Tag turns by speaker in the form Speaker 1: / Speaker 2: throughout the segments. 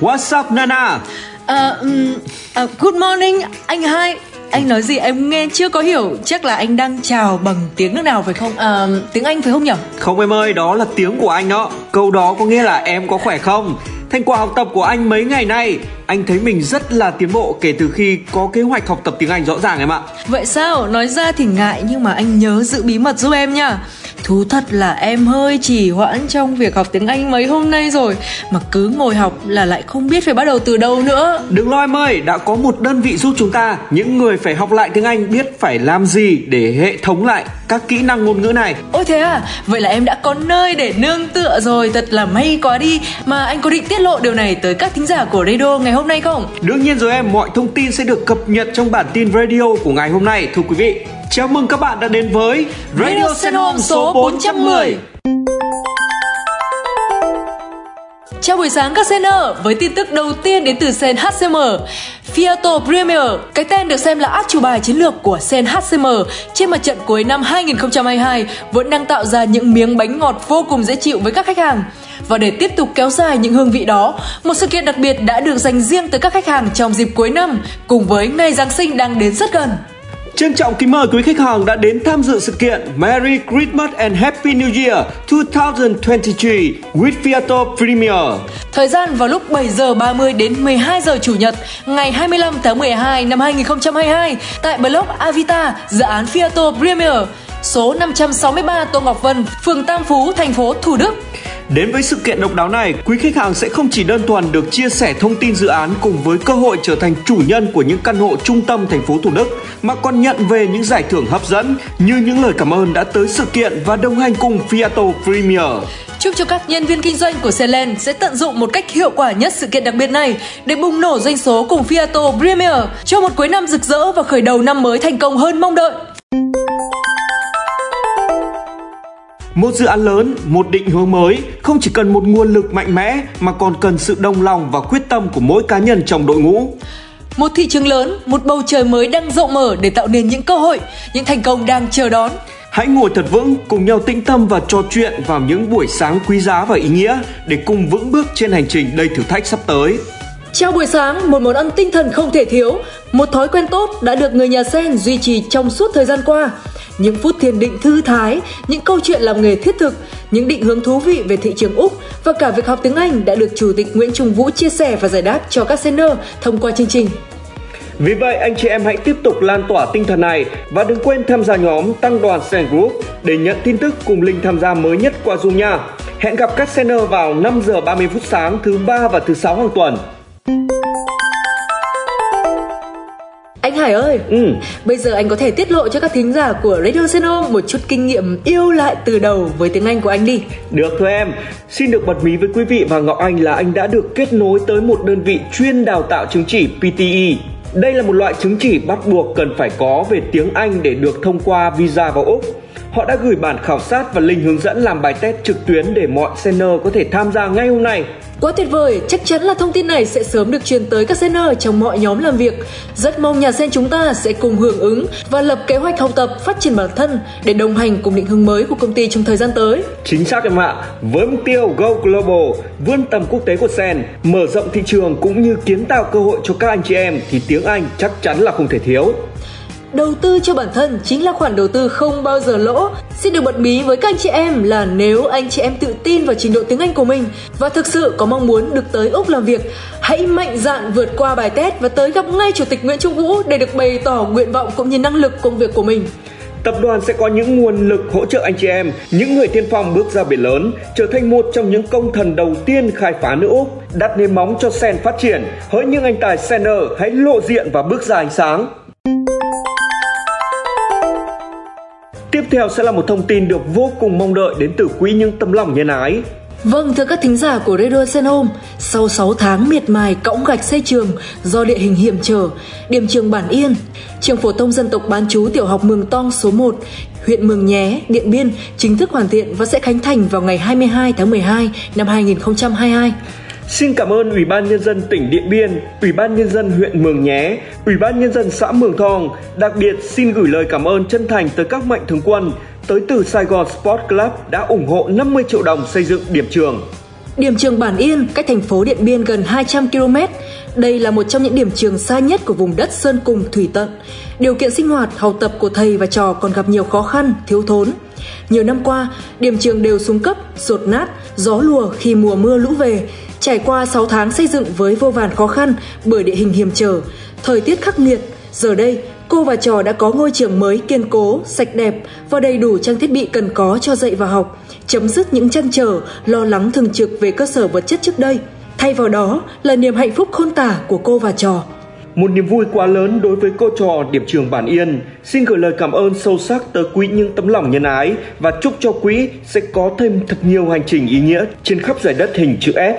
Speaker 1: What's up Nana?
Speaker 2: Good morning anh hai. Anh nói gì em nghe chưa có hiểu. Chắc là anh đang chào bằng tiếng nước nào phải không? Tiếng Anh phải không nhỉ?
Speaker 1: Không em ơi, đó là tiếng của anh đó. Câu đó có nghĩa là em có khỏe không? Thành quả học tập của anh mấy ngày nay, anh thấy mình rất là tiến bộ kể từ khi có kế hoạch học tập tiếng Anh rõ ràng em ạ.
Speaker 2: Vậy sao? Nói ra thì ngại nhưng mà anh nhớ giữ bí mật giúp em nha. Thú thật là em hơi trì hoãn trong việc học tiếng Anh mấy hôm nay rồi. Mà cứ ngồi học là lại không biết phải bắt đầu từ đâu nữa.
Speaker 1: Đừng lo em ơi, đã có một đơn vị giúp chúng ta. Những người phải học lại tiếng Anh biết phải làm gì để hệ thống lại các kỹ năng ngôn ngữ này.
Speaker 2: Ôi thế à? Vậy là em đã có nơi để nương tựa rồi. Thật là may quá đi. Mà anh có định tiết lộ điều này tới các thính giả của radio ngày hôm nay không?
Speaker 1: Đương nhiên rồi em, mọi thông tin sẽ được cập nhật trong bản tin radio của ngày hôm nay. Thưa quý vị, chào mừng các bạn đã đến với
Speaker 2: Radio Send Home số 410. Chào buổi sáng các sender, với tin tức đầu tiên đến từ Sen HCM. Fiat Premier, cái tên được xem là át chủ bài chiến lược của Sen HCM trên mặt trận cuối năm 2022, vẫn đang tạo ra những miếng bánh ngọt vô cùng dễ chịu với các khách hàng. Và để tiếp tục kéo dài những hương vị đó, một sự kiện đặc biệt đã được dành riêng tới các khách hàng trong dịp cuối năm, cùng với ngày Giáng sinh đang đến rất gần.
Speaker 1: Trân trọng kính mời quý khách hàng đã đến tham dự sự kiện Merry Christmas and Happy New Year 2023 with Fiat Premier.
Speaker 2: Thời gian vào lúc 7 giờ 30 đến 12 giờ Chủ nhật, ngày 25 tháng 12 năm 2022 tại Block Avita, dự án Fiat Premier, số 563 Tô Ngọc Vân, phường Tam Phú, thành phố Thủ Đức.
Speaker 1: Đến với sự kiện độc đáo này, quý khách hàng sẽ không chỉ đơn thuần được chia sẻ thông tin dự án cùng với cơ hội trở thành chủ nhân của những căn hộ trung tâm thành phố Thủ Đức, mà còn nhận về những giải thưởng hấp dẫn như những lời cảm ơn đã tới sự kiện và đồng hành cùng Fiat Premier.
Speaker 2: Chúc cho các nhân viên kinh doanh của Selen sẽ tận dụng một cách hiệu quả nhất sự kiện đặc biệt này để bùng nổ doanh số cùng Fiat Premier cho một cuối năm rực rỡ và khởi đầu năm mới thành công hơn mong đợi.
Speaker 1: Một dự án lớn, một định hướng mới không chỉ cần một nguồn lực mạnh mẽ mà còn cần sự đồng lòng và quyết tâm của mỗi cá nhân trong đội ngũ.
Speaker 2: Một thị trường lớn, một bầu trời mới đang rộng mở để tạo nên những cơ hội, những thành công đang chờ đón.
Speaker 1: Hãy ngồi thật vững, cùng nhau tĩnh tâm và trò chuyện vào những buổi sáng quý giá và ý nghĩa để cùng vững bước trên hành trình đầy thử thách sắp tới.
Speaker 2: Chào buổi sáng, một món ăn tinh thần không thể thiếu, một thói quen tốt đã được người nhà Sen duy trì trong suốt thời gian qua. Những phút thiền định thư thái, những câu chuyện làm nghề thiết thực, những định hướng thú vị về thị trường Úc và cả việc học tiếng Anh đã được Chủ tịch Nguyễn Trung Vũ chia sẻ và giải đáp cho các sender thông qua chương trình.
Speaker 1: Vì vậy, anh chị em hãy tiếp tục lan tỏa tinh thần này và đừng quên tham gia nhóm Tăng đoàn Sen Group để nhận tin tức cùng link tham gia mới nhất qua Zoom nha. Hẹn gặp các sender vào 5 giờ 30 phút sáng thứ 3 và thứ 6 hàng tuần.
Speaker 2: Anh Hải ơi, bây giờ anh có thể tiết lộ cho các thính giả của Radio Send Home một chút kinh nghiệm yêu lại từ đầu với tiếng Anh của anh đi.
Speaker 1: Được thôi em, xin được bật mí với quý vị và Ngọc Anh là anh đã được kết nối tới một đơn vị chuyên đào tạo chứng chỉ PTE. Đây là một loại chứng chỉ bắt buộc cần phải có về tiếng Anh để được thông qua visa vào Úc. Họ đã gửi bản khảo sát và link hướng dẫn làm bài test trực tuyến để mọi sender có thể tham gia ngay hôm nay.
Speaker 2: Quá tuyệt vời, chắc chắn là thông tin này sẽ sớm được truyền tới các sender trong mọi nhóm làm việc. Rất mong nhà Sen chúng ta sẽ cùng hưởng ứng và lập kế hoạch học tập, phát triển bản thân để đồng hành cùng định hướng mới của công ty trong thời gian tới.
Speaker 1: Chính xác em ạ, với mục tiêu Go Global, vươn tầm quốc tế của Sen, mở rộng thị trường cũng như kiến tạo cơ hội cho các anh chị em thì tiếng Anh chắc chắn là không thể thiếu.
Speaker 2: Đầu tư cho bản thân chính là khoản đầu tư không bao giờ lỗ. Xin được bật mí với các anh chị em là nếu anh chị em tự tin vào trình độ tiếng Anh của mình và thực sự có mong muốn được tới Úc làm việc, hãy mạnh dạn vượt qua bài test và tới gặp ngay Chủ tịch Nguyễn Trung Vũ để được bày tỏ nguyện vọng cũng như năng lực công việc của mình.
Speaker 1: Tập đoàn sẽ có những nguồn lực hỗ trợ anh chị em, những người tiên phong bước ra biển lớn, trở thành một trong những công thần đầu tiên khai phá nước Úc, đặt nền móng cho Sen phát triển. Hỡi những anh tài sender, hãy lộ diện và bước ra ánh sáng. Tiếp theo sẽ là một thông tin được vô cùng mong đợi đến từ Quỹ những tấm lòng nhân ái.
Speaker 2: Vâng, thưa các thính giả của Radio Send Home, sau 6 tháng miệt mài cõng gạch xây trường do địa hình hiểm trở, điểm trường Bản Yên, trường phổ thông dân tộc bán trú tiểu học Mường Tong số 1, huyện Mường Nhé, Điện Biên chính thức hoàn thiện và sẽ khánh thành vào ngày 22 tháng 12 năm 2022.
Speaker 1: Xin cảm ơn Ủy ban Nhân dân tỉnh Điện Biên, Ủy ban Nhân dân huyện Mường Nhé, Ủy ban Nhân dân xã Mường Thong. Đặc biệt xin gửi lời cảm ơn chân thành tới các mạnh thường quân, tới từ Sài Gòn Sport Club đã ủng hộ 50 triệu đồng xây dựng điểm trường.
Speaker 2: Điểm trường Bản Yên cách thành phố Điện Biên gần 200 km. Đây là một trong những điểm trường xa nhất của vùng đất Sơn Cùng Thủy Tận. Điều kiện sinh hoạt, học tập của thầy và trò còn gặp nhiều khó khăn, thiếu thốn. Nhiều năm qua, điểm trường đều xuống cấp, dột nát, gió lùa khi mùa mưa lũ về. Trải qua 6 tháng xây dựng với vô vàn khó khăn bởi địa hình hiểm trở, thời tiết khắc nghiệt, giờ đây cô và trò đã có ngôi trường mới kiên cố, sạch đẹp và đầy đủ trang thiết bị cần có cho dạy và học, chấm dứt những trăn trở, lo lắng thường trực về cơ sở vật chất trước đây. Thay vào đó là niềm hạnh phúc khôn tả của cô và trò.
Speaker 1: Một niềm vui quá lớn đối với cô trò điểm trường Bản Yên. Xin gửi lời cảm ơn sâu sắc tới quỹ những tấm lòng nhân ái và chúc cho quỹ sẽ có thêm thật nhiều hành trình ý nghĩa trên khắp giải đất hình chữ S.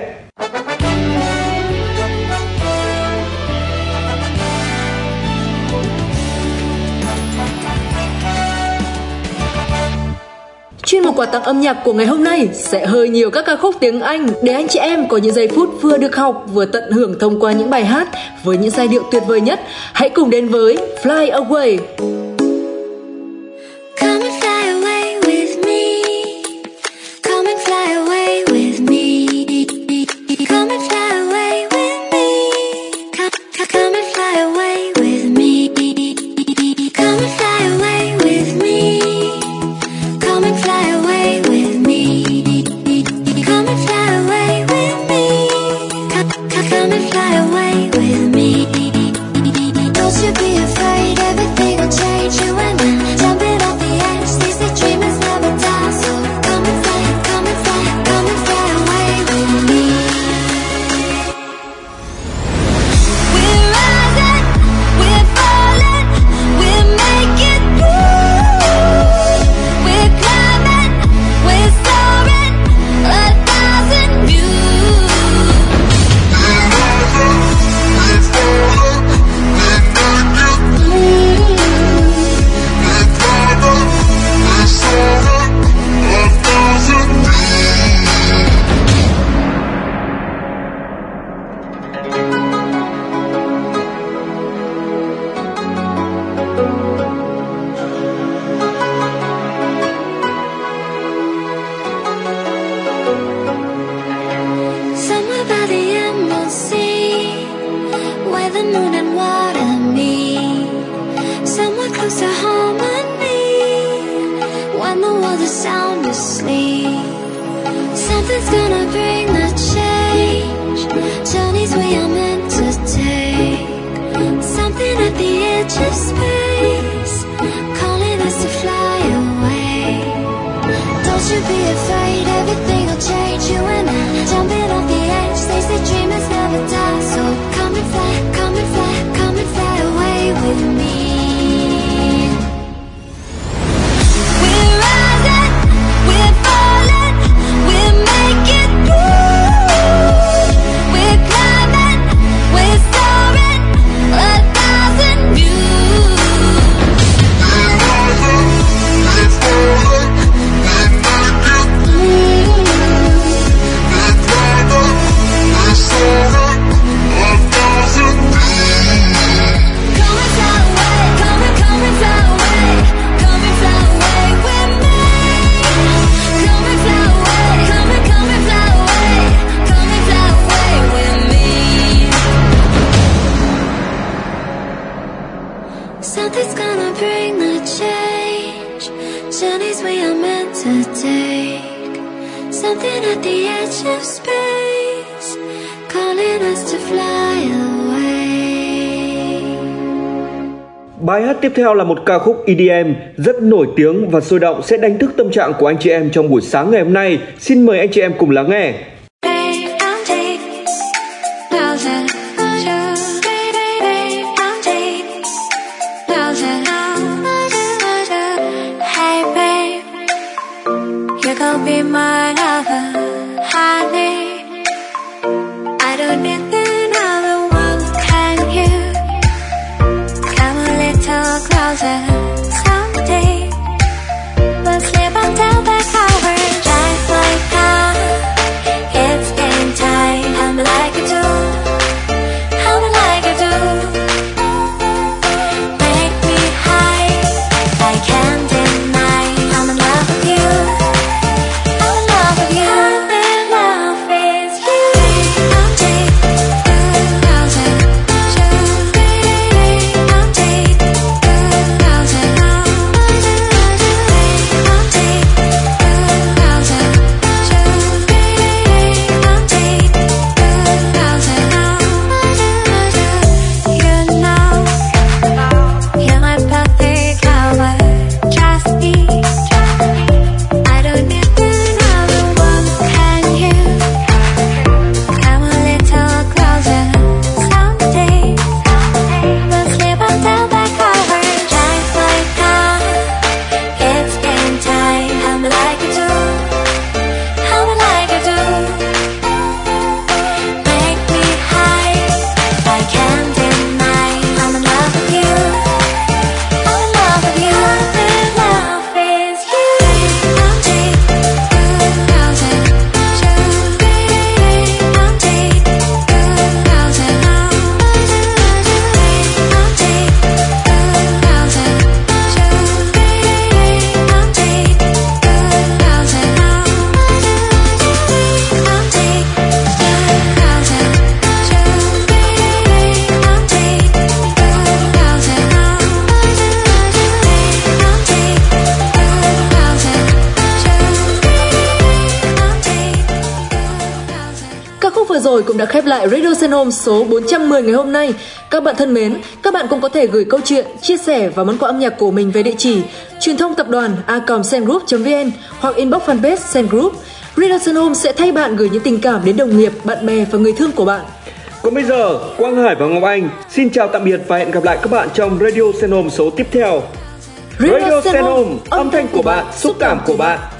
Speaker 2: Chuyên mục quà tặng âm nhạc của ngày hôm nay sẽ hơi nhiều các ca khúc tiếng Anh để anh chị em có những giây phút vừa được học vừa tận hưởng thông qua những bài hát với những giai điệu tuyệt vời nhất. Hãy cùng đến với Fly Away.
Speaker 3: Come and fly away with me. Come and fly away with me. Come and fly away with me. Come and fly away with me. Come and fly away with me. Come and fly away with me. Come and fly away with me. Come and fly away with me. Don't you be afraid, everything will change. You and I, jumping off the edge. They say dreamers never die, so come and fly, come and fly, come and fly away with me. We're rising, we're falling, we're making through. We're climbing, we're soaring, 1,000 views. Somewhere by the emerald sea, where the moon and water meet. Somewhere close to harmony, when the world is sound asleep. Something's gonna bring the change, journeys we are meant to take. Something at the edge of space, calling us to fly away. Don't you be afraid, everything will change. You and I, jumping off the edge. They say dreamers never die, so come and fly, come and fly, come and fly away with me. We're rising, we're falling, we're making through. We're climbing, we're soaring, 1,000 views. Come and fly away, come and fly away, come and fly away with me. Come and fly away, come and fly away, come and fly away with me. Something's gonna bring the change, journeys we are meant to take. Something at the edge of space, calling us to fly away.
Speaker 1: Bài hát tiếp theo là một ca khúc EDM rất nổi tiếng và sôi động sẽ đánh thức tâm trạng của anh chị em trong buổi sáng ngày hôm nay. Xin mời anh chị em cùng lắng nghe.
Speaker 3: Be my lover, honey. I don't need another one. Can you come a little closer? Someday we'll sleep until the cover. Just like now, it's game time. How me like you do, how me like you do. Make me high, I can't deny. I'm in love with you. I'm in love with you. I'm in love with
Speaker 2: rồi cũng đã khép lại Radio Sen Home số 410 ngày hôm nay. Các bạn thân mến, các bạn cũng có thể gửi câu chuyện, chia sẻ và món quà âm nhạc của mình về địa chỉ truyền thông tập đoàn a@sengroup.vn hoặc inbox fanpage Sen Group. Radio Sen Home sẽ thay bạn gửi những tình cảm đến đồng nghiệp, bạn bè và người thương của bạn.
Speaker 1: Còn bây giờ, Quang Hải và Ngọc Anh xin chào tạm biệt và hẹn gặp lại các bạn trong Radio Sen Home số tiếp theo. Radio Sen Home, âm thanh của bạn, xúc cảm của bạn.